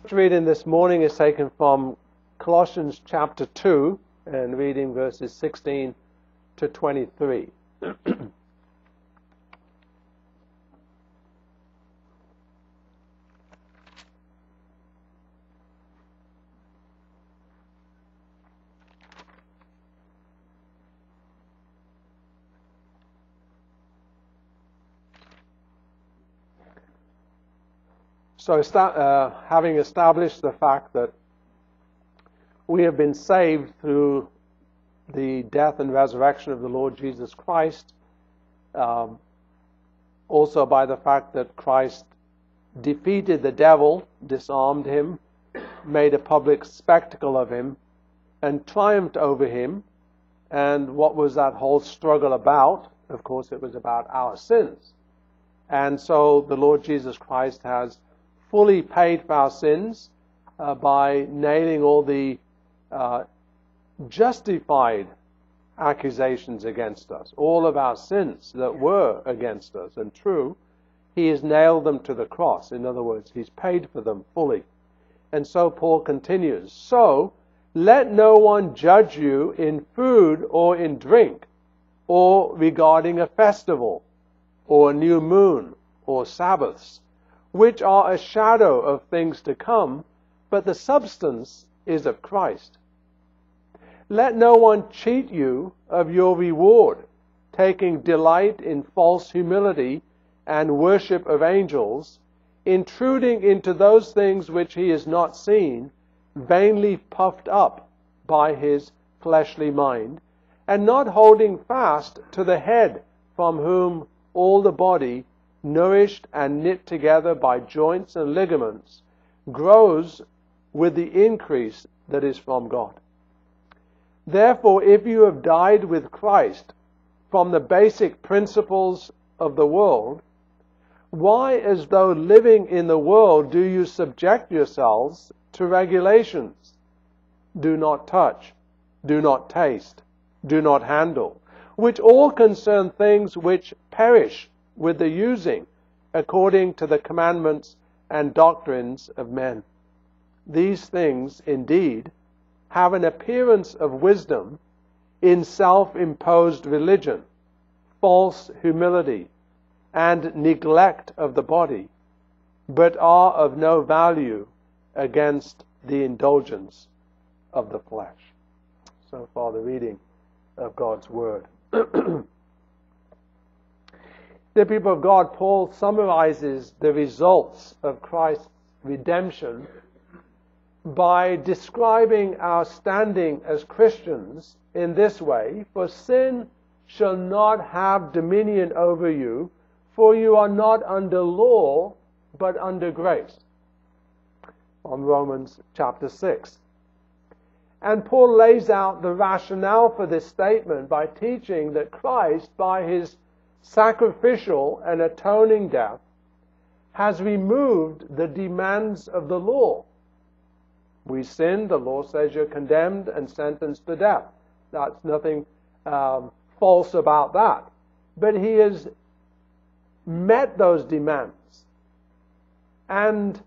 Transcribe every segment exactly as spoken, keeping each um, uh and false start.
Reading this morning is taken from Colossians chapter two and reading verses sixteen to twenty-three. So uh, having established the fact that we have been saved through the death and resurrection of the Lord Jesus Christ, um, also by the fact that Christ defeated the devil, disarmed him, made a public spectacle of him, and triumphed over him. And what was that whole struggle about? Of course, it was about our sins. And so the Lord Jesus Christ has fully paid for our sins uh, by nailing all the uh, justified accusations against us. All of our sins that were against us and true, He has nailed them to the cross. In other words, He's paid for them fully. And so Paul continues, "So let no one judge you in food or in drink, or regarding a festival, or a new moon, or Sabbaths, which are a shadow of things to come, but the substance is of Christ. Let no one cheat you of your reward, taking delight in false humility and worship of angels, intruding into those things which he has not seen, vainly puffed up by his fleshly mind, and not holding fast to the head, from whom all the body, nourished and knit together by joints and ligaments, grows with the increase that is from God. Therefore, if you have died with Christ from the basic principles of the world, why, as though living in the world, do you subject yourselves to regulations? Do not touch, do not taste, do not handle, which all concern things which perish with the using, according to the commandments and doctrines of men. These things, indeed, have an appearance of wisdom in self-imposed religion, false humility, and neglect of the body, but are of no value against the indulgence of the flesh." So far the reading of God's Word. The people of God, Paul summarizes the results of Christ's redemption by describing our standing as Christians in this way: "For sin shall not have dominion over you, for you are not under law, but under grace." On Romans chapter six. And Paul lays out the rationale for this statement by teaching that Christ, by His sacrificial and atoning death, has removed the demands of the law. We sin, the law says you're condemned and sentenced to death. That's nothing um, false about that. But He has met those demands and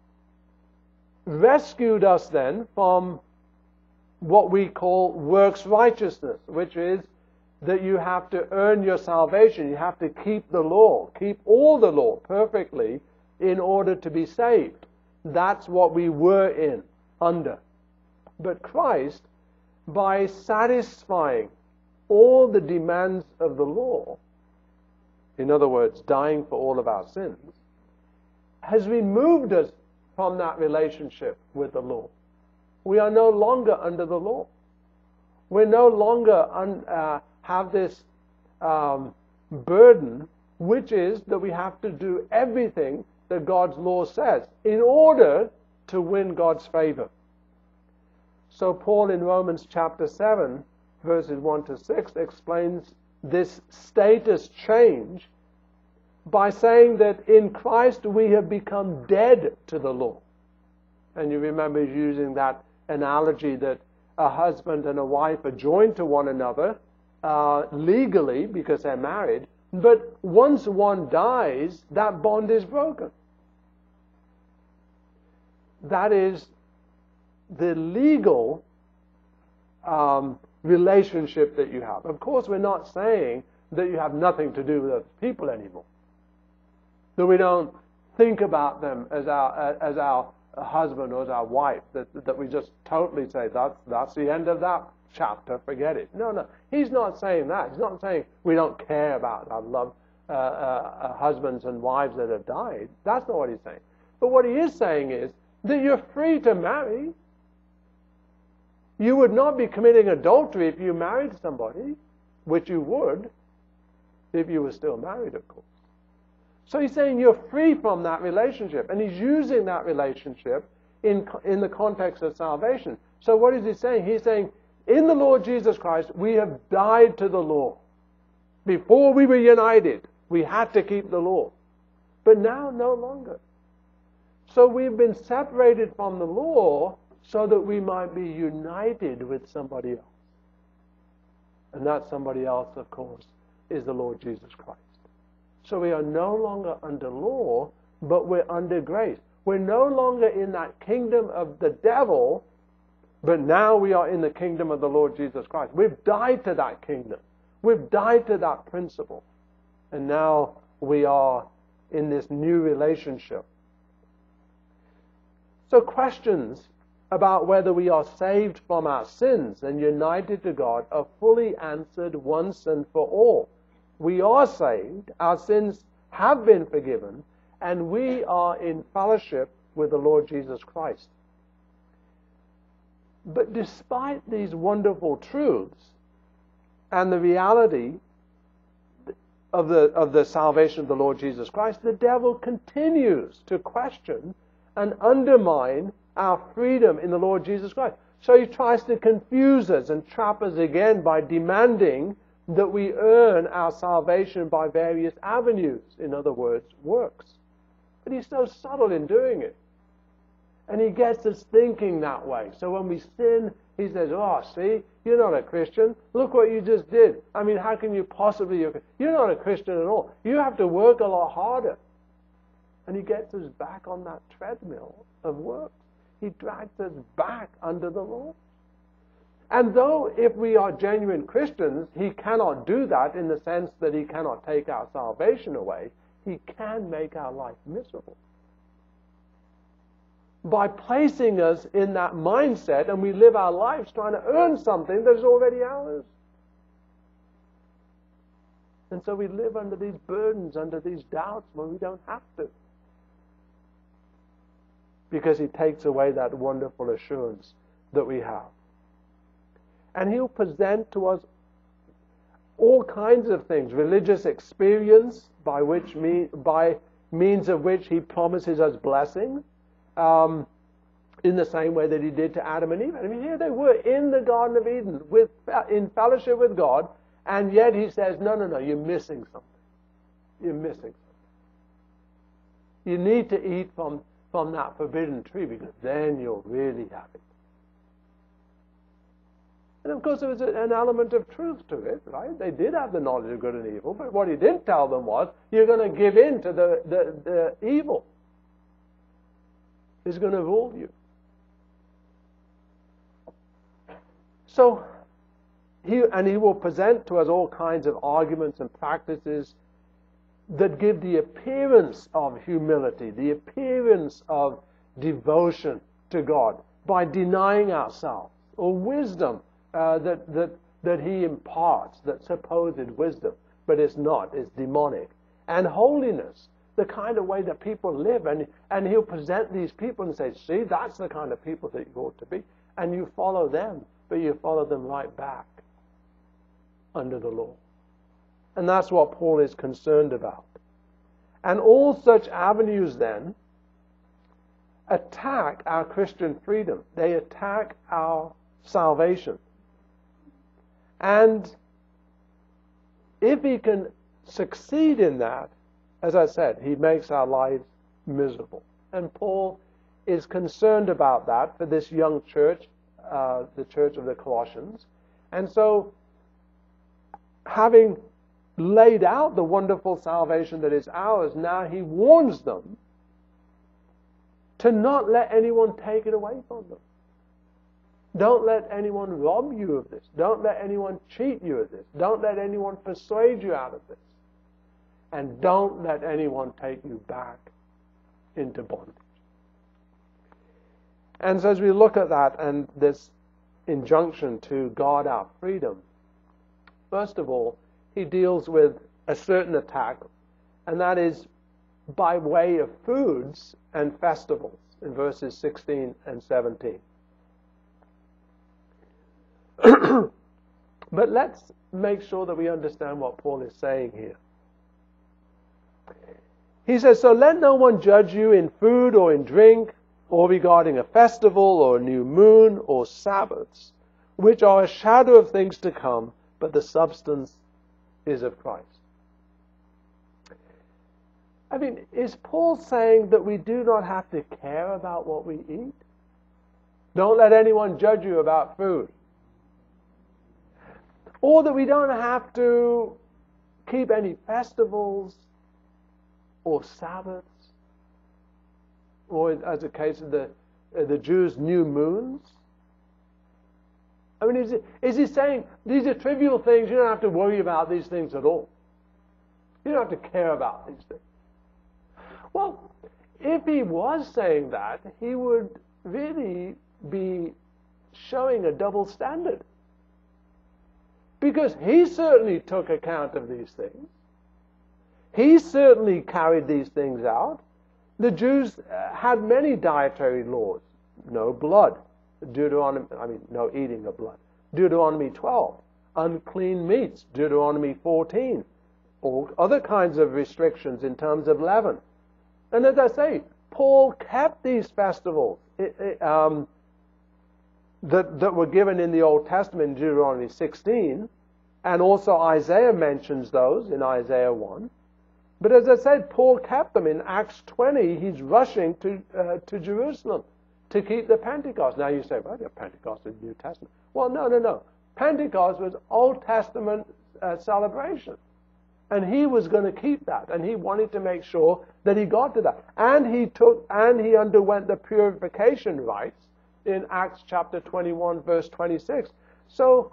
rescued us then from what we call works righteousness, which is that you have to earn your salvation. You have to keep the law, keep all the law perfectly in order to be saved. That's what we were in, under. But Christ, by satisfying all the demands of the law, in other words, dying for all of our sins, has removed us from that relationship with the law. We are no longer under the law. We're no longer un, uh, have this um, burden, which is that we have to do everything that God's law says in order to win God's favor. So Paul in Romans chapter seven, verses one to six, explains this status change by saying that in Christ we have become dead to the law. And you remember he's using that analogy that a husband and a wife are joined to one another uh, legally because they're married, but once one dies, that bond is broken. that is the legal um, relationship that you have. Of course, we're not saying that you have nothing to do with other people anymore. That we don't think about them as our as our husband or as our wife. That that we just totally say that's that's the end of that chapter. Forget it. No, no. He's not saying that. He's not saying we don't care about our love uh, uh, husbands and wives that have died. That's not what he's saying. But what he is saying is that you're free to marry. You would not be committing adultery if you married somebody, which you would if you were still married, of course. So he's saying you're free from that relationship. And he's using that relationship in, in the context of salvation. So what is he saying? He's saying, in the Lord Jesus Christ, we have died to the law. Before we were united, we had to keep the law. But now, no longer. So we've been separated from the law so that we might be united with somebody else. And that somebody else, of course, is the Lord Jesus Christ. So we are no longer under law, but we're under grace. We're no longer in that kingdom of the devil, but now we are in the kingdom of the Lord Jesus Christ. We've died to that kingdom. We've died to that principle. And now we are in this new relationship. So questions about whether we are saved from our sins and united to God are fully answered once and for all. We are saved, our sins have been forgiven, and we are in fellowship with the Lord Jesus Christ. But despite these wonderful truths and the reality of the, of the salvation of the Lord Jesus Christ, the devil continues to question and undermine our freedom in the Lord Jesus Christ. So he tries to confuse us and trap us again by demanding that we earn our salvation by various avenues, in other words, works. But he's so subtle in doing it. And he gets us thinking that way. So when we sin, he says, oh, see, you're not a Christian. Look what you just did. I mean, how can you possibly... You're not a Christian at all. You have to work a lot harder. And he gets us back on that treadmill of works. He drags us back under the law. And though if we are genuine Christians, he cannot do that in the sense that he cannot take our salvation away, he can make our life miserable. By placing us in that mindset, and we live our lives trying to earn something that is already ours. And so we live under these burdens, under these doubts when we don't have to. Because he takes away that wonderful assurance that we have. And he'll present to us all kinds of things, religious experience by which me, by means of which he promises us blessing, um, in the same way that he did to Adam and Eve. I mean, here they were in the Garden of Eden, with in fellowship with God, and yet he says, no, no, no, you're missing something. You're missing something. You need to eat from, from that forbidden tree, because then you'll really have it. And of course, there was an element of truth to it, right? They did have the knowledge of good and evil, but what he didn't tell them was, you're going to give in to the, the, the evil. It's going to rule you. So, he, and he will present to us all kinds of arguments and practices that give the appearance of humility, the appearance of devotion to God by denying ourselves, or wisdom uh, that, that, that he imparts, that supposed wisdom, but it's not, it's demonic. And holiness, the kind of way that people live, and, and he'll present these people and say, see, that's the kind of people that you ought to be. And you follow them, but you follow them right back under the law. And that's what Paul is concerned about. And all such avenues then attack our Christian freedom. They attack our salvation. And if he can succeed in that, as I said, he makes our lives miserable. And Paul is concerned about that for this young church, uh, the church of the Colossians. And so, having laid out the wonderful salvation that is ours, now he warns them to not let anyone take it away from them. Don't let anyone rob you of this. Don't let anyone cheat you of this. Don't let anyone persuade you out of this. And don't let anyone take you back into bondage. And so as we look at that and this injunction to guard our freedom, first of all, he deals with a certain attack, and that is by way of foods and festivals in verses sixteen and seventeen. But let's make sure that we understand what Paul is saying here. He says, so let no one judge you in food or in drink, or regarding a festival or a new moon or Sabbaths, which are a shadow of things to come, but the substance is of Christ. I mean, is Paul saying that we do not have to care about what we eat? Don't let anyone judge you about food. Or that we don't have to keep any festivals or Sabbaths, or as the case of the uh, the Jews' new moons? I mean, is, it, is he saying these are trivial things, you don't have to worry about these things at all? You don't have to care about these things. Well, if he was saying that, he would really be showing a double standard. Because he certainly took account of these things. He certainly carried these things out. The Jews had many dietary laws. No blood. Deuteronomy, I mean, no eating of blood. Deuteronomy twelve. Unclean meats. Deuteronomy fourteen. All other kinds of restrictions in terms of leaven. And as I say, Paul kept these festivals it, it, um, that, that were given in the Old Testament in Deuteronomy sixteen. And also Isaiah mentions those in Isaiah one. But as I said, Paul kept them. In Acts twenty, he's rushing to uh, to Jerusalem to keep the Pentecost. Now you say, well, yeah, Pentecost is New Testament. Well, no, no, no. Pentecost was Old Testament uh, celebration. And he was going to keep that. And he wanted to make sure that he got to that. And he took, and he underwent the purification rites in Acts chapter twenty-one, verse twenty-six. So,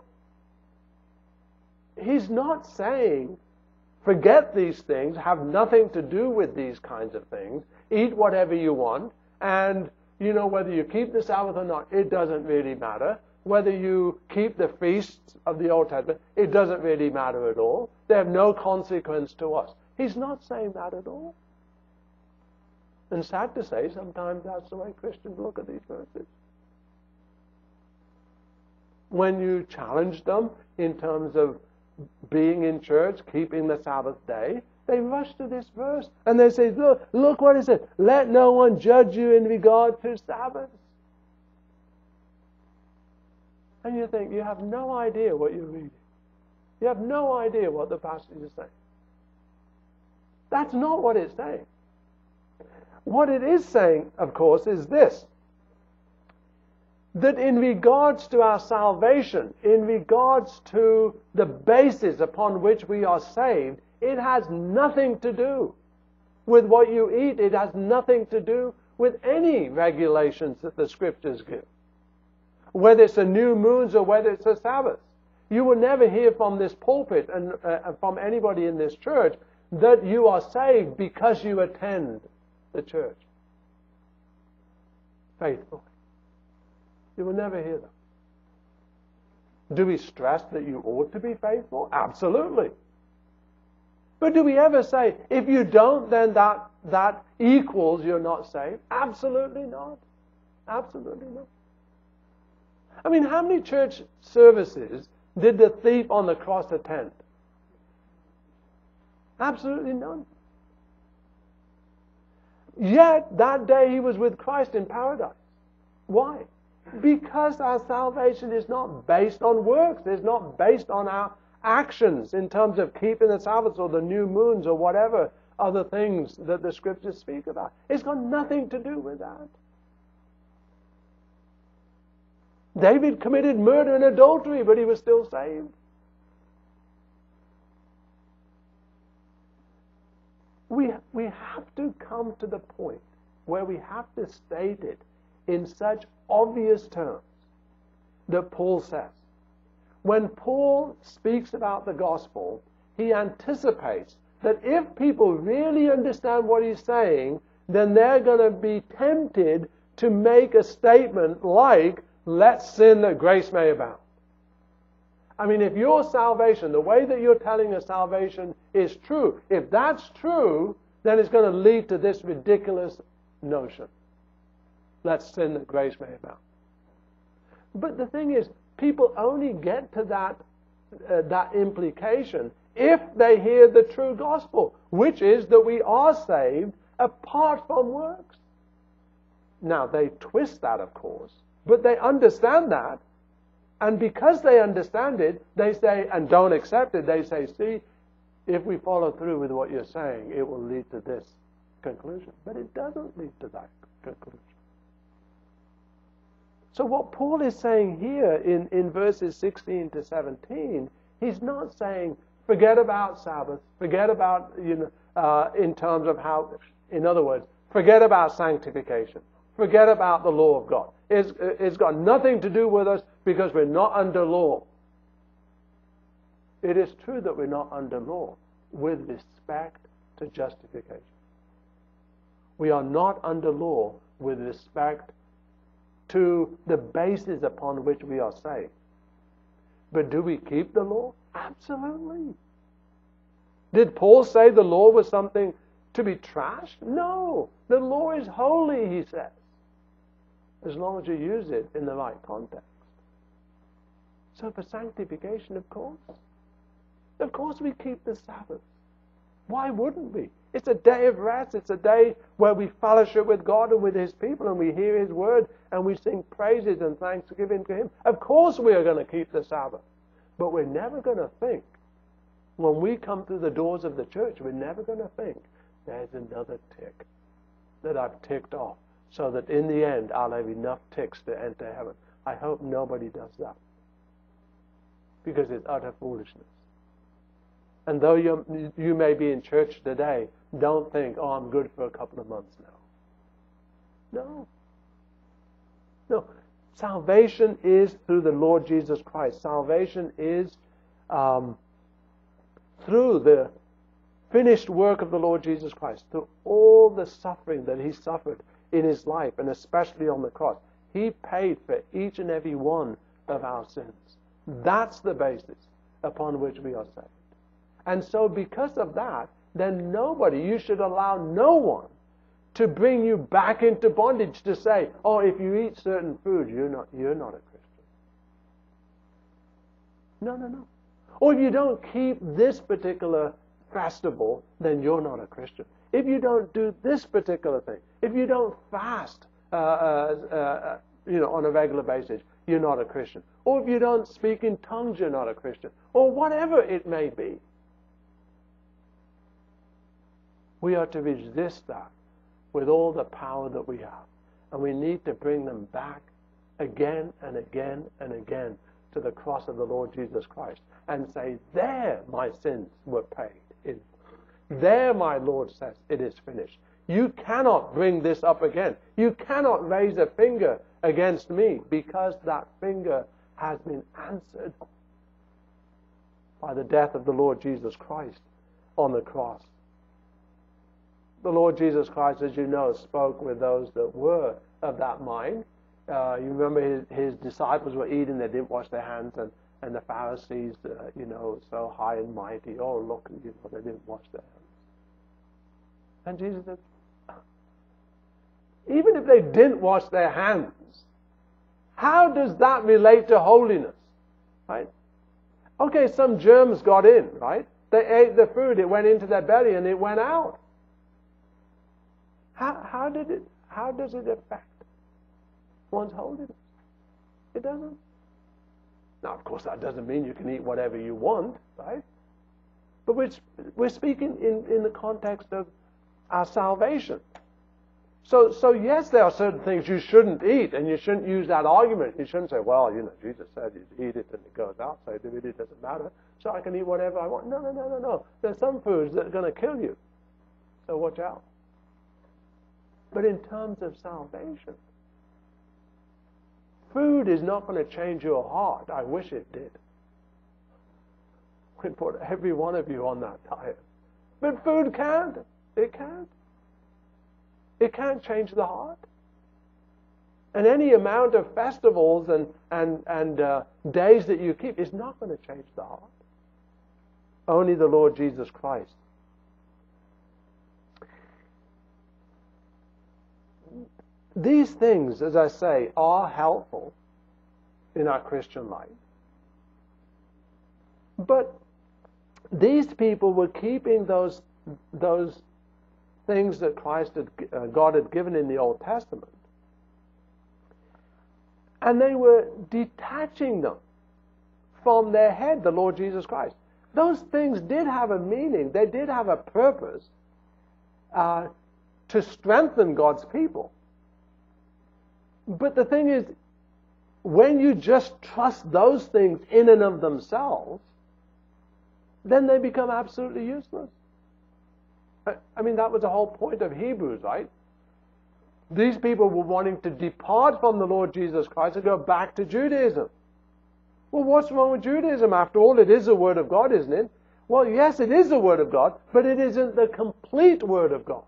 he's not saying, forget these things, have nothing to do with these kinds of things, eat whatever you want, and, you know, whether you keep the Sabbath or not, it doesn't really matter. Whether you keep the feasts of the Old Testament, it doesn't really matter at all. They have no consequence to us. He's not saying that at all. And sad to say, sometimes that's the way Christians look at these verses. When you challenge them in terms of being in church, keeping the Sabbath day, they rush to this verse and they say, look, look what it says. Let no one judge you in regard to Sabbaths. And you think, you have no idea what you're reading. You have no idea what the passage is saying. That's not what it's saying. What it is saying, of course, is this. That in regards to our salvation, in regards to the basis upon which we are saved, it has nothing to do with what you eat. It has nothing to do with any regulations that the Scriptures give. Whether it's a new moon or whether it's a Sabbath. You will never hear from this pulpit and uh, from anybody in this church that you are saved because you attend the church faithfully. You will never hear them. Do we stress that you ought to be faithful? Absolutely. But do we ever say, if you don't, then that, that equals you're not saved? Absolutely not. Absolutely not. I mean, how many church services did the thief on the cross attend? Absolutely none. Yet, that day he was with Christ in paradise. Why? Because our salvation is not based on works. It's not based on our actions in terms of keeping the Sabbaths or the new moons or whatever other things that the Scriptures speak about. It's got nothing to do with that. David committed murder and adultery, but he was still saved. We, we have to come to the point where we have to state it in such obvious terms that Paul says. When Paul speaks about the gospel, he anticipates that if people really understand what he's saying, then they're going to be tempted to make a statement like, let's sin that grace may abound. I mean, if your salvation, the way that you're telling us salvation is true, if that's true, then it's going to lead to this ridiculous notion. Let's sin that grace may abound. But the thing is, people only get to that, uh, that implication if they hear the true gospel, which is that we are saved apart from works. Now, they twist that, of course, but they understand that, and because they understand it, they say, and don't accept it, they say, see, if we follow through with what you're saying, it will lead to this conclusion. But it doesn't lead to that conclusion. So what Paul is saying here in, in verses sixteen to seventeen, he's not saying, forget about Sabbath, forget about, you know, uh, in terms of how, in other words, forget about sanctification, forget about the law of God. It's, it's got nothing to do with us because we're not under law. It is true that we're not under law with respect to justification. We are not under law with respect to the basis upon which we are saved. But do we keep the law? Absolutely. Did Paul say the law was something to be trashed? No. The law is holy, he says, as long as you use it in the right context. So for sanctification, of course, of course we keep the Sabbath. Why wouldn't we? It's a day of rest. It's a day where we fellowship with God and with His people, and we hear His word, and we sing praises and thanksgiving to Him. Of course we are going to keep the Sabbath. But we're never going to think, when we come through the doors of the church, we're never going to think, there's another tick that I've ticked off, so that in the end I'll have enough ticks to enter heaven. I hope nobody does that, because it's utter foolishness. And though you you may be in church today, don't think, oh, I'm good for a couple of months now. No. No. Salvation is through the Lord Jesus Christ. Salvation is um, through the finished work of the Lord Jesus Christ, through all the suffering that He suffered in His life, and especially on the cross. He paid for each and every one of our sins. That's the basis upon which we are saved. And so because of that, then nobody, you should allow no one to bring you back into bondage to say, oh, if you eat certain food, you're not, you're not a Christian. No, no, no. Or if you don't keep this particular festival, then you're not a Christian. If you don't do this particular thing, if you don't fast, uh, uh, uh, you know, on a regular basis, you're not a Christian. Or if you don't speak in tongues, you're not a Christian. Or whatever it may be. We are to resist that with all the power that we have. And we need to bring them back again and again and again to the cross of the Lord Jesus Christ and say, there my sins were paid in full. There my Lord says it is finished. You cannot bring this up again. You cannot raise a finger against me, because that finger has been answered by the death of the Lord Jesus Christ on the cross. The Lord Jesus Christ, as you know, spoke with those that were of that mind. Uh, you remember his, his disciples were eating, they didn't wash their hands, and, and the Pharisees, uh, you know, so high and mighty, oh, look, you know, they didn't wash their hands. And Jesus said, even if they didn't wash their hands, how does that relate to holiness? Right? Okay, some germs got in, right? They ate the food, it went into their belly, and it went out. How, how did it? How does it affect one's holiness? It doesn't. Now, of course, that doesn't mean you can eat whatever you want, right? But we're, we're speaking in, in the context of our salvation. So, so yes, there are certain things you shouldn't eat, and you shouldn't use that argument. You shouldn't say, well, you know, Jesus said you eat it and it goes out, so it really doesn't matter, so I can eat whatever I want. No, no, no, no, no. There's some foods that are going to kill you, so watch out. But in terms of salvation, food is not going to change your heart. I wish it did. We put every one of you on that diet. But food can't. It can't. It can't change the heart. And any amount of festivals and, and, and uh, days that you keep is not going to change the heart. Only the Lord Jesus Christ. These things, as I say, are helpful in our Christian life. But these people were keeping those, those things that Christ had, uh, God had given in the Old Testament. And they were detaching them from their head, the Lord Jesus Christ. Those things did have a meaning. They did have a purpose uh, to strengthen God's people. But the thing is, when you just trust those things in and of themselves, then they become absolutely useless. I mean, that was the whole point of Hebrews, right? These people were wanting to depart from the Lord Jesus Christ and go back to Judaism. Well, what's wrong with Judaism? After all, it is the Word of God, isn't it? Well, yes, it is the Word of God, but it isn't the complete Word of God.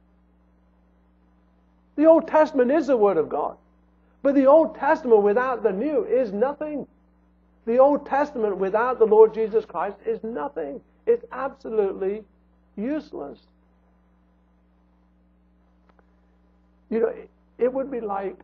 The Old Testament is the Word of God. But the Old Testament without the New is nothing. The Old Testament without the Lord Jesus Christ is nothing. It's absolutely useless. You know, it, it would be like,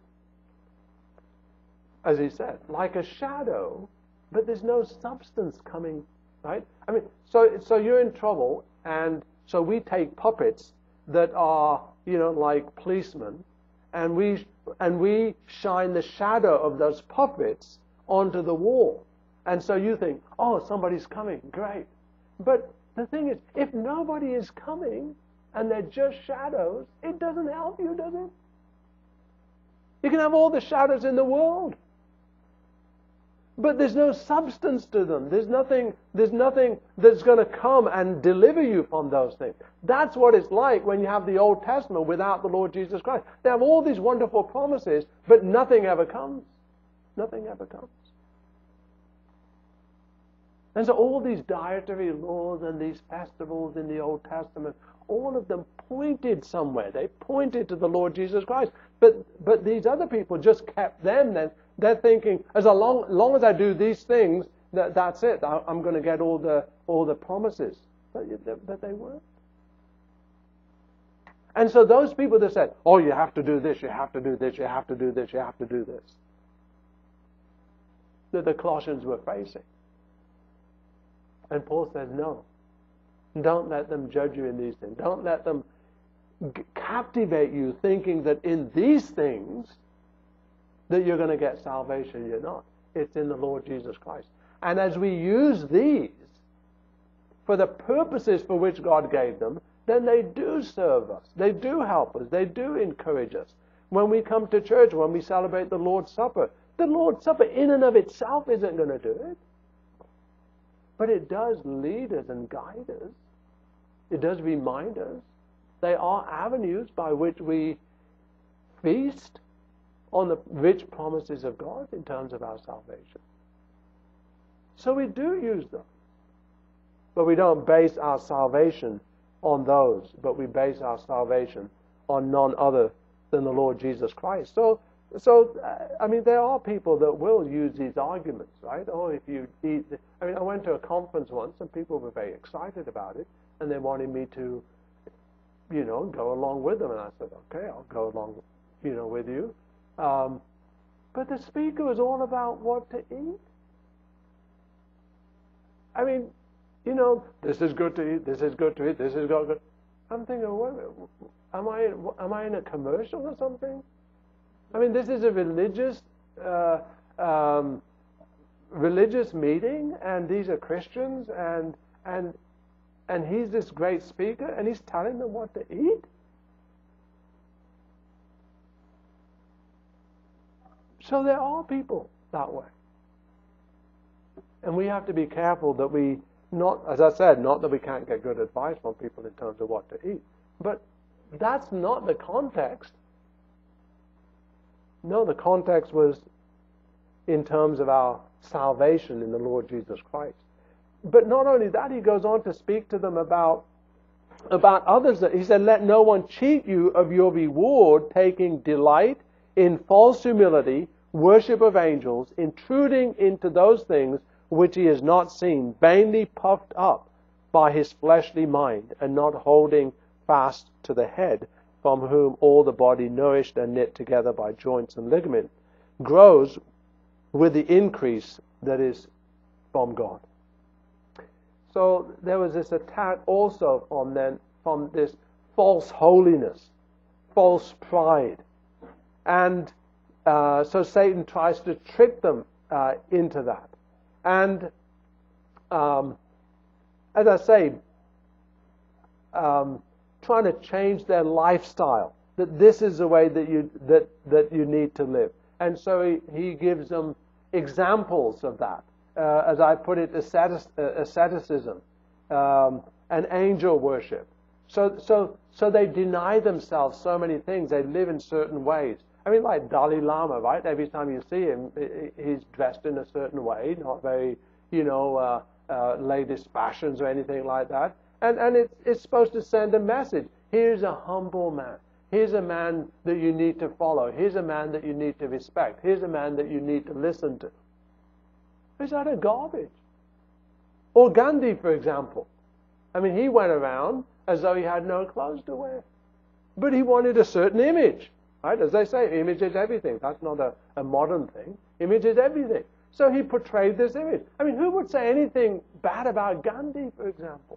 as he said, like a shadow, but there's no substance coming, right? I mean, so so you're in trouble, and so we take puppets that are, you know, like policemen, and we and we shine the shadow of those puppets onto the wall. And so you think, oh, somebody's coming, great. But the thing is, if nobody is coming and they're just shadows, it doesn't help you, does it? You can have all the shadows in the world, but there's no substance to them. There's nothing, there's nothing that's going to come and deliver you from those things. That's what it's like when you have the Old Testament without the Lord Jesus Christ. They have all these wonderful promises, but nothing ever comes. Nothing ever comes. And so all these dietary laws and these festivals in the Old Testament, all of them pointed somewhere. They pointed to the Lord Jesus Christ. But but these other people just kept them then. They're thinking, as long, long as I do these things, that, that's it. I, I'm going to get all the all the promises. But, but they weren't. And so those people that said, oh, you have to do this, you have to do this, you have to do this, you have to do this, that the Colossians were facing. And Paul says, no, don't let them judge you in these things. Don't let them g- captivate you thinking that in these things that you're going to get salvation. You're not. It's in the Lord Jesus Christ. And as we use these for the purposes for which God gave them, then they do serve us. They do help us. They do encourage us. When we come to church, when we celebrate the Lord's Supper, the Lord's Supper in and of itself isn't going to do it. But it does lead us and guide us. It does remind us. They are avenues by which we feast on the rich promises of God in terms of our salvation. So we do use them. But we don't base our salvation on those, but we base our salvation on none other than the Lord Jesus Christ. So So, uh, I mean, there are people that will use these arguments, right? Oh, if you eat... The, I mean, I went to a conference once and people were very excited about it and they wanted me to, you know, go along with them. And I said, okay, I'll go along, you know, with you. Um, but the speaker was all about what to eat. I mean, you know, this is good to eat, this is good to eat, this is good. I'm thinking, wait a minute, am I, am I in a commercial or something? I mean, this is a religious uh, um, religious meeting, and these are Christians, and and and he's this great speaker, and he's telling them what to eat. So there are people that way, and we have to be careful that we not, as I said, not that we can't get good advice from people in terms of what to eat, but that's not the context. No, the context was in terms of our salvation in the Lord Jesus Christ. But not only that, he goes on to speak to them about about others. That he said, let no one cheat you of your reward, taking delight in false humility, worship of angels, intruding into those things which he has not seen, vainly puffed up by his fleshly mind, and not holding fast to the head, from whom all the body, nourished and knit together by joints and ligament, grows with the increase that is from God. So there was this attack also from then, from this false holiness, false pride. And uh, so Satan tries to trick them uh, into that. And um, as I say, um, trying to change their lifestyle, that this is the way that you that, that you need to live. And so he, he gives them examples of that. Uh, as I put it, ascetic, uh, asceticism um, and angel worship. So, so, so they deny themselves so many things. They live in certain ways. I mean, like Dalai Lama, right? Every time you see him, he's dressed in a certain way, not very, you know, uh, uh, latest fashions or anything like that. And and it's it's supposed to send a message. Here's a humble man. Here's a man that you need to follow. Here's a man that you need to respect. Here's a man that you need to listen to. Is that a garbage? Or Gandhi, for example. I mean, he went around as though he had no clothes to wear. But he wanted a certain image. Right? As they say, image is everything. That's not a, a modern thing. Image is everything. So he portrayed this image. I mean, who would say anything bad about Gandhi, for example?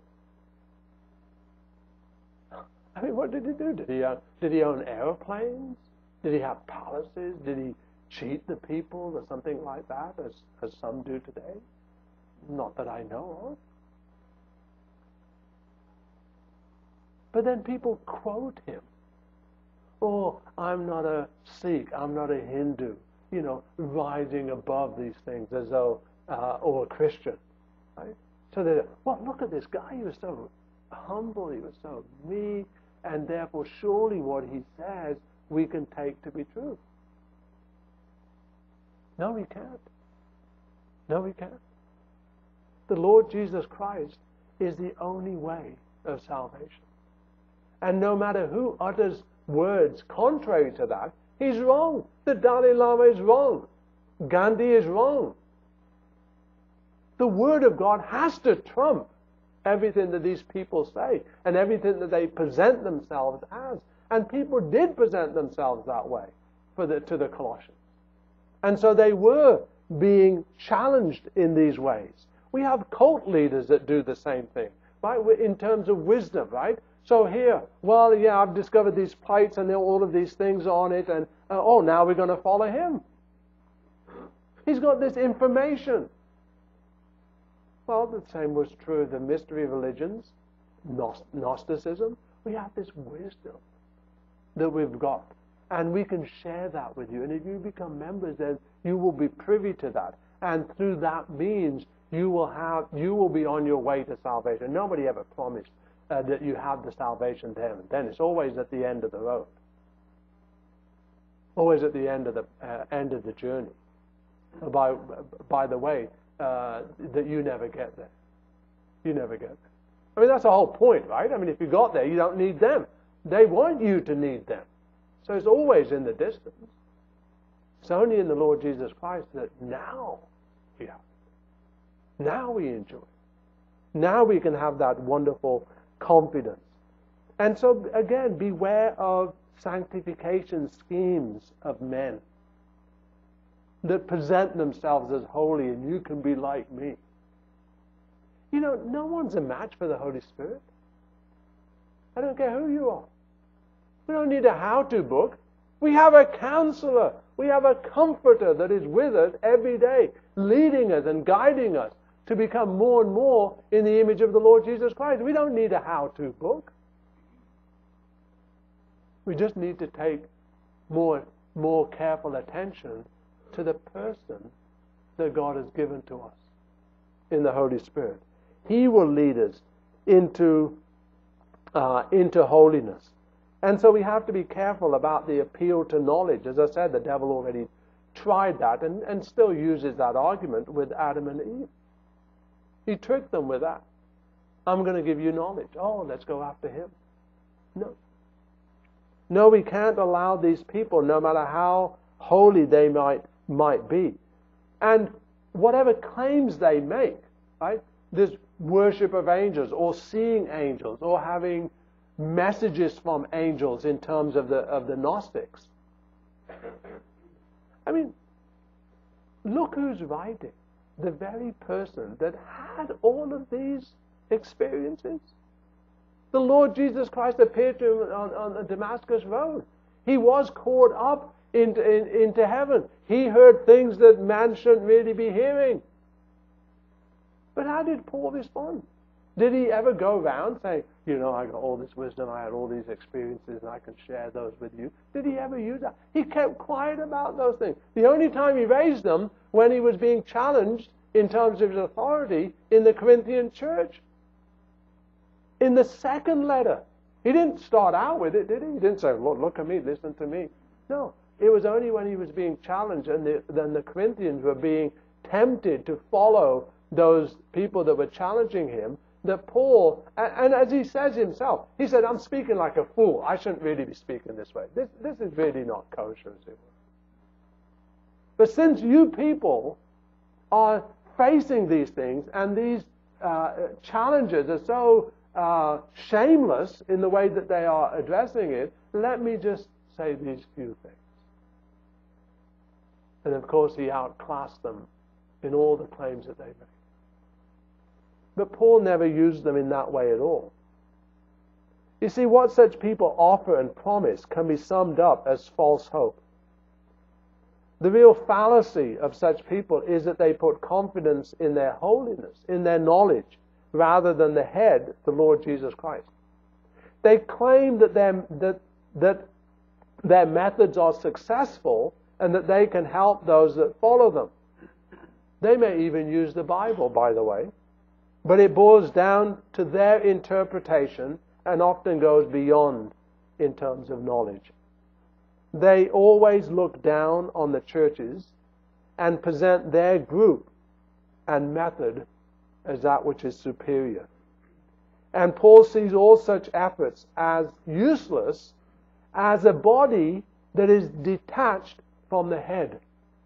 I mean, what did he do? Did he, uh, did he own airplanes? Did he have palaces? Did he cheat the people or something like that, as, as some do today? Not that I know of. But then people quote him. Oh, I'm not a Sikh, I'm not a Hindu, you know, rising above these things as though, uh, or a Christian, right? So they, well, look at this guy, he was so humble, he was so meek, and therefore surely what he says we can take to be true. No, we can't. No, we can't. The Lord Jesus Christ is the only way of salvation. And no matter who utters words contrary to that, he's wrong. The Dalai Lama is wrong. Gandhi is wrong. The Word of God has to trump everything that these people say and everything that they present themselves as. And people did present themselves that way for the, to the Colossians. And so they were being challenged in these ways. We have cult leaders that do the same thing, right? In terms of wisdom, right? So here, well, yeah, I've discovered these plates and there are all of these things on it, and uh, oh, now we're going to follow him. He's got this information. Well, the same was true of the mystery religions, Gnosticism. We have this wisdom that we've got, and we can share that with you. And if you become members, then you will be privy to that, and through that means you will have, you will be on your way to salvation. Nobody ever promised Uh, that you have the salvation then and then. It's always at the end of the road. Always at the end of the uh, end of the journey. By by the way, uh, that you never get there. You never get there. I mean, that's the whole point, right? I mean, if you got there, you don't need them. They want you to need them. So it's always in the distance. It's only in the Lord Jesus Christ that now we have it. Now we enjoy it. Now we can have that wonderful confidence. And so, again, beware of sanctification schemes of men that present themselves as holy and you can be like me. You know, no one's a match for the Holy Spirit. I don't care who you are. We don't need a how-to book. We have a counselor. We have a comforter that is with us every day, leading us and guiding us to become more and more in the image of the Lord Jesus Christ. We don't need a how-to book. We just need to take more, more careful attention to the person that God has given to us in the Holy Spirit. He will lead us into, uh, into holiness. And so we have to be careful about the appeal to knowledge. As I said, the devil already tried that and, and still uses that argument with Adam and Eve. He tricked them with that. I'm going to give you knowledge. Oh, let's go after him. No. No, we can't allow these people, no matter how holy they might might be, and whatever claims they make, right? This worship of angels, or seeing angels, or having messages from angels in terms of the of the Gnostics. I mean, look who's writing. The very person that had all of these experiences. The Lord Jesus Christ appeared to him on, on the Damascus Road. He was caught up into, in, into heaven. He heard things that man shouldn't really be hearing. But how did Paul respond? Did he ever go around saying, you know, I got all this wisdom, I had all these experiences, and I can share those with you? Did he ever use that? He kept quiet about those things. The only time he raised them, when he was being challenged in terms of his authority in the Corinthian church. In the second letter, he didn't start out with it, did he? He didn't say, look, look at me, listen to me. No, it was only when he was being challenged and the, then the Corinthians were being tempted to follow those people that were challenging him, that Paul, and, and as he says himself, he said, I'm speaking like a fool. I shouldn't really be speaking this way. This, this is really not kosher, as it were. But since you people are facing these things, and these uh, challenges are so uh, shameless in the way that they are addressing it, let me just say these few things. And of course he outclassed them in all the claims that they made. But Paul never used them in that way at all. You see, what such people offer and promise can be summed up as false hope. The real fallacy of such people is that they put confidence in their holiness, in their knowledge, rather than the head, the Lord Jesus Christ. They claim that their, that, that their methods are successful and that they can help those that follow them. They may even use the Bible, by the way, but it boils down to their interpretation and often goes beyond in terms of knowledge. They always look down on the churches and present their group and method as that which is superior. And Paul sees all such efforts as useless as a body that is detached from the head.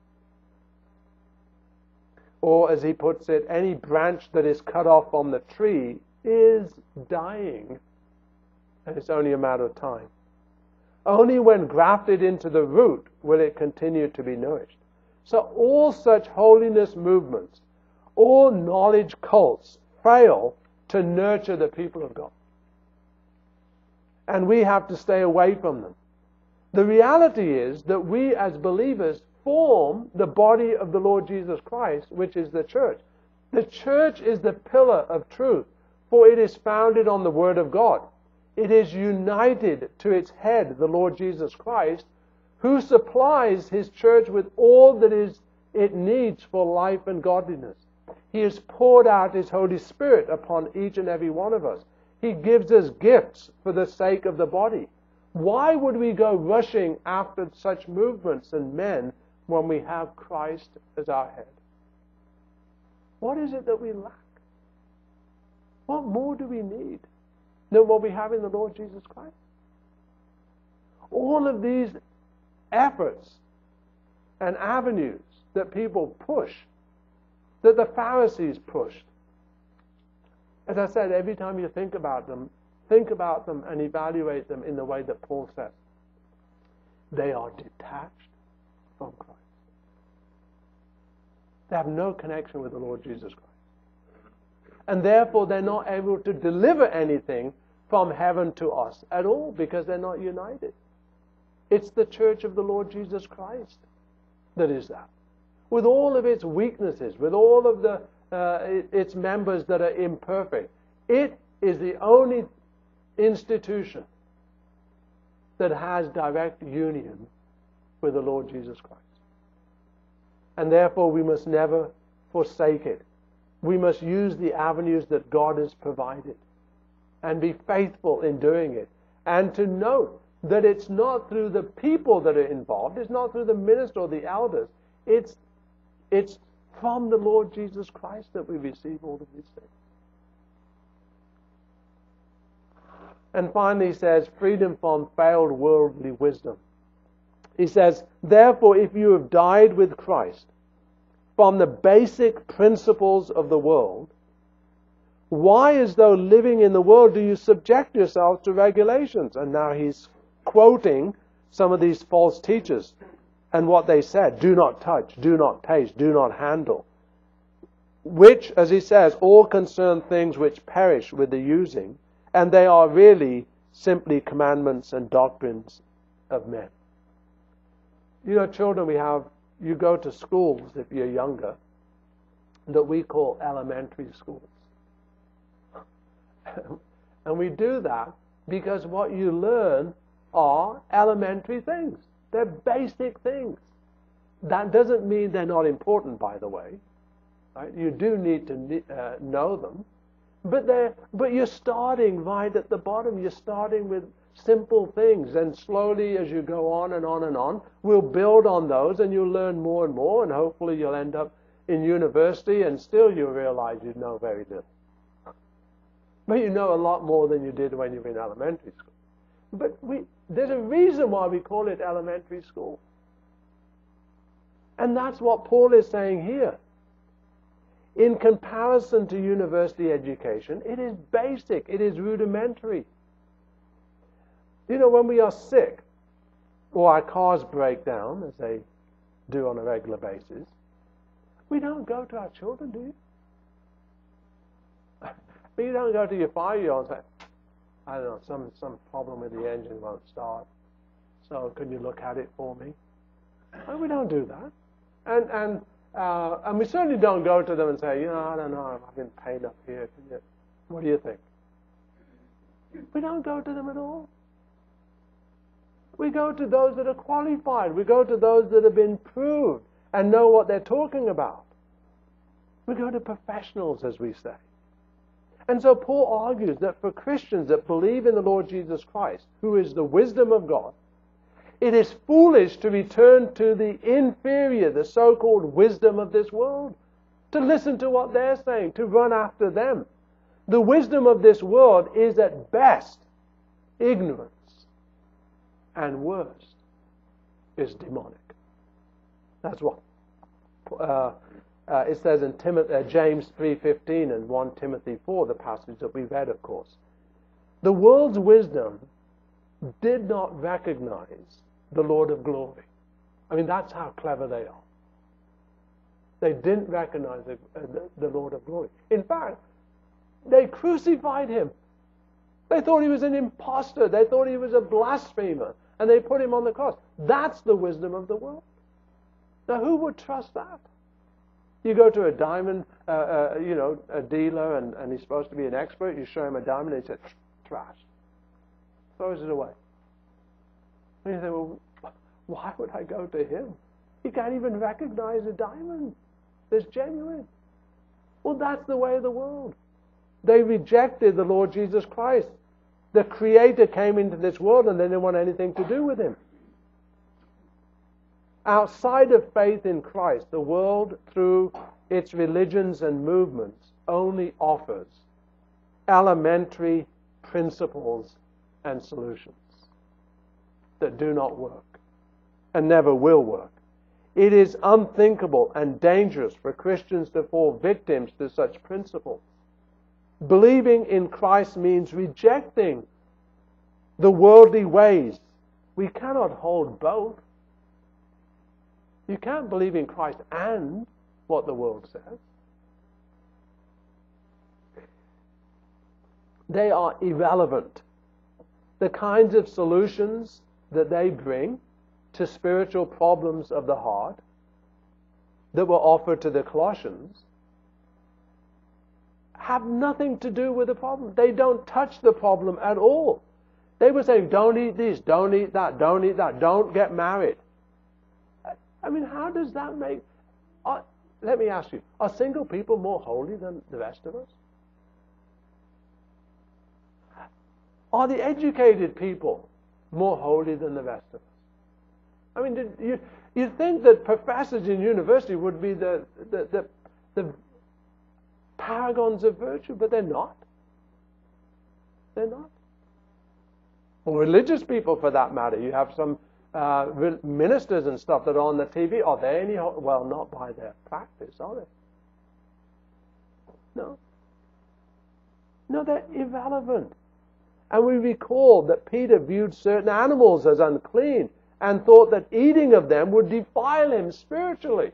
Or, as he puts it, any branch that is cut off from the tree is dying, and it's only a matter of time. Only when grafted into the root will it continue to be nourished. So all such holiness movements, all knowledge cults, fail to nurture the people of God. And we have to stay away from them. The reality is that we as believers form the body of the Lord Jesus Christ, which is the church. The church is the pillar of truth, for it is founded on the Word of God. It is united to its head, the Lord Jesus Christ, who supplies His church with all that is it needs for life and godliness. He has poured out His Holy Spirit upon each and every one of us. He gives us gifts for the sake of the body. Why would we go rushing after such movements and men when we have Christ as our head? What is it that we lack? What more do we need than what we have in the Lord Jesus Christ? All of these efforts and avenues that people push, that the Pharisees pushed. As I said, every time you think about them, think about them and evaluate them in the way that Paul says. They are detached from Christ. They have no connection with the Lord Jesus Christ. And therefore they're not able to deliver anything from heaven to us at all because they're not united. It's the church of the Lord Jesus Christ that is that. With all of its weaknesses, with all of the uh, its members that are imperfect, it is the only institution that has direct union with the Lord Jesus Christ. And therefore we must never forsake it. We must use the avenues that God has provided and be faithful in doing it. And to note that it's not through the people that are involved, it's not through the minister or the elders, it's, it's from the Lord Jesus Christ that we receive all of these things. And finally he says, freedom from failed worldly wisdom. He says, therefore, if you have died with Christ from the basic principles of the world, why, as though living in the world, do you subject yourselves to regulations? And now he's quoting some of these false teachers and what they said. Do not touch, do not taste, do not handle. Which, as he says, all concern things which perish with the using, and they are really simply commandments and doctrines of men. You know, children, we have, you go to schools, if you're younger, that we call elementary schools. And we do that because what you learn are elementary things. They're basic things. That doesn't mean they're not important, by the way. Right? You do need to uh, know them. But they're, but you're starting right at the bottom. You're starting with simple things. And slowly, as you go on and on and on, we'll build on those and you'll learn more and more. And hopefully you'll end up in university and still you'll realize you know very little. But you know a lot more than you did when you were in elementary school. But we, there's a reason why we call it elementary school. And that's what Paul is saying here. In comparison to university education, it is basic, it is rudimentary. You know, when we are sick, or our cars break down, as they do on a regular basis, we don't go to our children, do you? But you don't go to your five-year-old and say, I don't know, some, some problem with the engine won't start, so can you look at it for me? Well, we don't do that. And and uh, and we certainly don't go to them and say, you know, I don't know, I'm having pain up here. Can you, what do you think? We don't go to them at all. We go to those that are qualified. We go to those that have been proved and know what they're talking about. We go to professionals, as we say. And so Paul argues that for Christians that believe in the Lord Jesus Christ, who is the wisdom of God, it is foolish to return to the inferior, the so-called wisdom of this world, to listen to what they're saying, to run after them. The wisdom of this world is at best ignorance, and worst is demonic. That's what uh, Uh, it says in Timothy, uh, James three fifteen and First Timothy four, the passage that we read, of course. The world's wisdom did not recognize the Lord of glory. I mean, that's how clever they are. They didn't recognize the, uh, the, the Lord of glory. In fact, they crucified him. They thought he was an impostor. They thought he was a blasphemer. And they put him on the cross. That's the wisdom of the world. Now, who would trust that? You go to a diamond, uh, uh, you know, a dealer, and, and he's supposed to be an expert. You show him a diamond, and he says, trash. Throws it away. And you say, well, why would I go to him? He can't even recognize a diamond that's genuine. Well, that's the way of the world. They rejected the Lord Jesus Christ. The Creator came into this world, and they didn't want anything to do with him. Outside of faith in Christ, the world, through its religions and movements, only offers elementary principles and solutions that do not work and never will work. It is unthinkable and dangerous for Christians to fall victims to such principles. Believing in Christ means rejecting the worldly ways. We cannot hold both. You can't believe in Christ and what the world says. They are irrelevant. The kinds of solutions that they bring to spiritual problems of the heart that were offered to the Colossians have nothing to do with the problem. They don't touch the problem at all. They were saying, don't eat this, don't eat that, don't eat that, don't get married. I mean, how does that make... Are, let me ask you, are single people more holy than the rest of us? Are the educated people more holy than the rest of us. I mean, did you you think that professors in university would be the the, the the paragons of virtue, but they're not. They're not. Or religious people, for that matter. You have some uh, ministers and stuff that are on the T V. Are they any? Well, not by their practice, are they? No. No, they're irrelevant. And we recall that Peter viewed certain animals as unclean and thought that eating of them would defile him spiritually.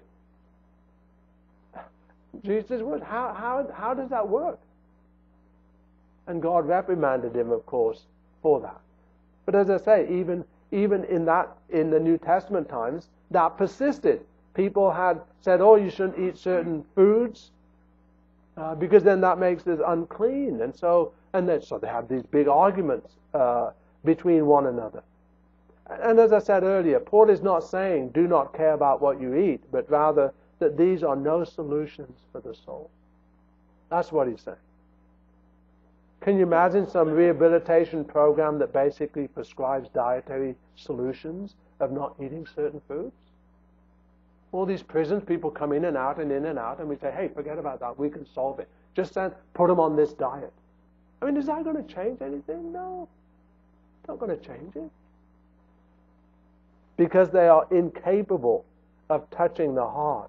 Jesus would. How, how, how does that work? And God reprimanded him, of course, for that. But as I say, even, even in that, in the New Testament times, that persisted. People had said, oh, you shouldn't eat certain foods, uh, because then that makes us unclean. And so, and then, so they had these big arguments uh, between one another. And as I said earlier, Paul is not saying do not care about what you eat, but rather that these are no solutions for the soul. That's what he's saying. Can you imagine some rehabilitation program that basically prescribes dietary solutions of not eating certain foods? All these prisons, people come in and out and in and out, and we say, hey, forget about that, we can solve it. Just send, put them on this diet. I mean, is that going to change anything? No. It's not going to change it. Because they are incapable of touching the heart.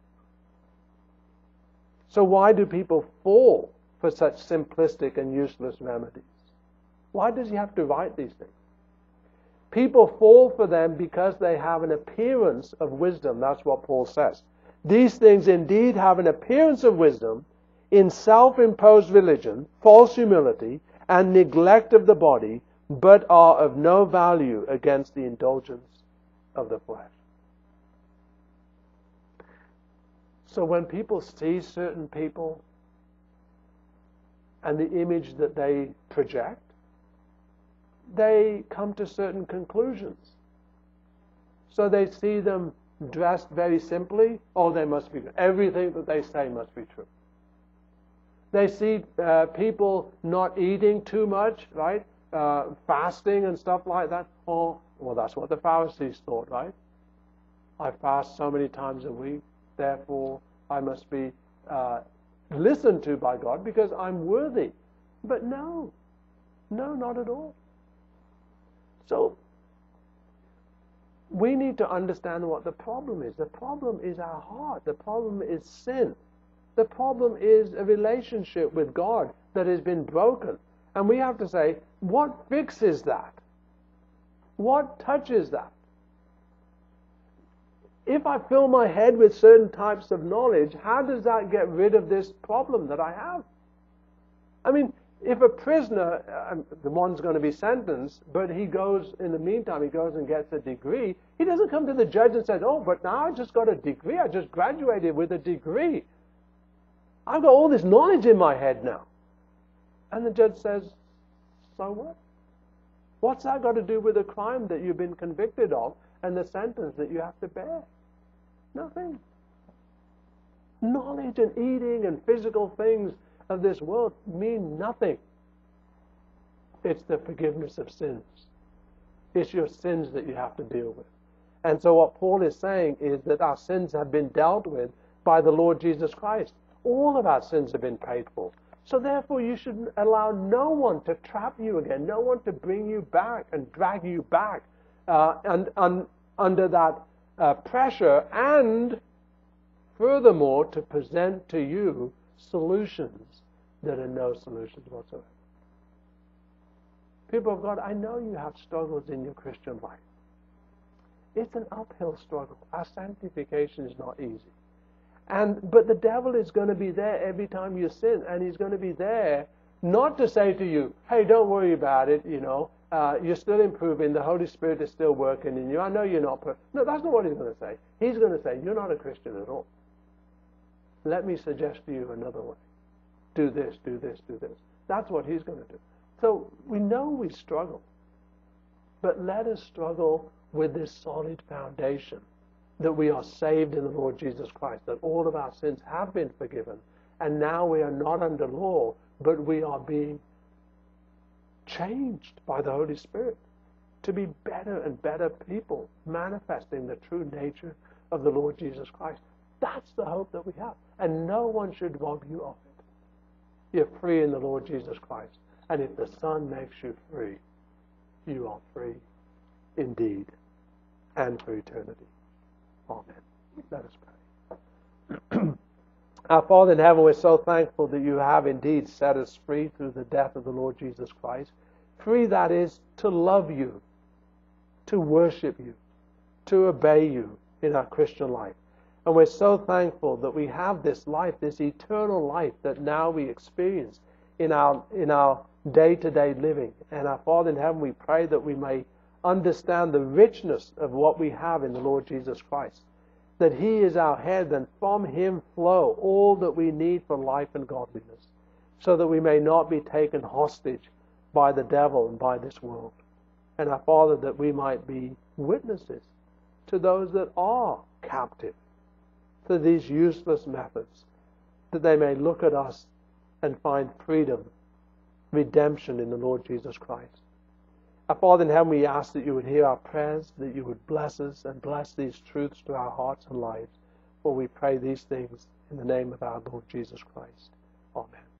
So why do people fall for such simplistic and useless remedies? Why does he have to write these things? People fall for them because they have an appearance of wisdom. That's what Paul says. These things indeed have an appearance of wisdom in self-imposed religion, false humility, and neglect of the body, but are of no value against the indulgence of the flesh. So when people see certain people and the image that they project, they come to certain conclusions. So they see them dressed very simply, oh, they must be good. Everything that they say must be true. They see uh, people not eating too much, right? Uh, fasting and stuff like that. Oh, well, that's what the Pharisees thought, right? I fast so many times a week, therefore I must be uh, listened to by God because I'm worthy. But no, no, not at all. So we need to understand what the problem is. The problem is our heart. The problem is sin. The problem is a relationship with God that has been broken. And we have to say, what fixes that? What touches that? If I fill my head with certain types of knowledge, how does that get rid of this problem that I have? I mean, if a prisoner, uh, the one's going to be sentenced, but he goes, in the meantime, he goes and gets a degree, he doesn't come to the judge and says, oh, but now I just got a degree, I just graduated with a degree. I've got all this knowledge in my head now. And the judge says, so what? What's that got to do with the crime that you've been convicted of and the sentence that you have to bear? Nothing. Knowledge and eating and physical things of this world mean nothing. It's the forgiveness of sins. It's your sins that you have to deal with. And so what Paul is saying is that our sins have been dealt with by the Lord Jesus Christ. All of our sins have been paid for. So therefore you should allow no one to trap you again, no one to bring you back and drag you back uh, and, and under that uh, pressure, and furthermore to present to you solutions that are no solutions whatsoever. People of God, I know you have struggles in your Christian life. It's an uphill struggle. Our sanctification is not easy. And but the devil is going to be there every time you sin, and he's going to be there not to say to you, hey, don't worry about it, you know, uh, you're still improving, the Holy Spirit is still working in you, I know you're not perfect. No, that's not what he's going to say. He's going to say, you're not a Christian at all. Let me suggest to you another way. Do this, do this, do this. That's what he's going to do. So we know we struggle, but let us struggle with this solid foundation that we are saved in the Lord Jesus Christ, that all of our sins have been forgiven, and now we are not under law, but we are being changed by the Holy Spirit. to be better and better people, manifesting the true nature of the Lord Jesus Christ. That's the hope that we have. And no one should rob you of it. You're free in the Lord Jesus Christ. And if the Son makes you free, you are free indeed, and for eternity. Amen. Let us pray. Our Father in heaven, we're so thankful that you have indeed set us free through the death of the Lord Jesus Christ. Free, that is, to love you, to worship you, to obey you in our Christian life. And we're so thankful that we have this life, this eternal life that now we experience in our in our day-to-day living. And our Father in heaven, we pray that we may understand the richness of what we have in the Lord Jesus Christ. That He is our head, and from Him flow all that we need for life and godliness, so that we may not be taken hostage by the devil and by this world. And our Father, that we might be witnesses to those that are captive to these useless methods, that they may look at us and find freedom, redemption in the Lord Jesus Christ. Our Father in heaven, we ask that you would hear our prayers, that you would bless us and bless these truths to our hearts and lives. For we pray these things in the name of our Lord Jesus Christ. Amen.